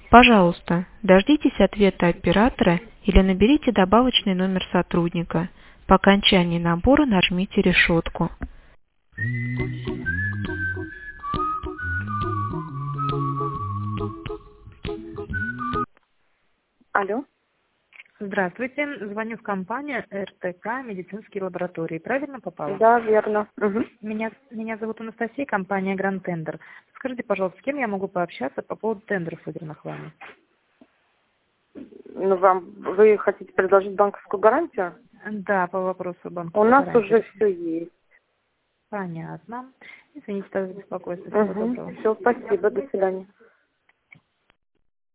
Пожалуйста, дождитесь ответа оператора или наберите добавочный номер сотрудника. По окончании набора нажмите решетку. Алло. Здравствуйте, звоню в компанию РТК медицинские лаборатории. Правильно попала? Да, верно. Угу. Меня зовут Анастасия, компания Гранд Тендер. Скажите, пожалуйста, с кем я могу пообщаться по поводу тендеров, выигранных вами? Ну, вы хотите предложить банковскую гарантию? Да, по вопросу банка. У нас уже все есть. Понятно. Извините за беспокойство. Всего доброго. Все, спасибо, до свидания.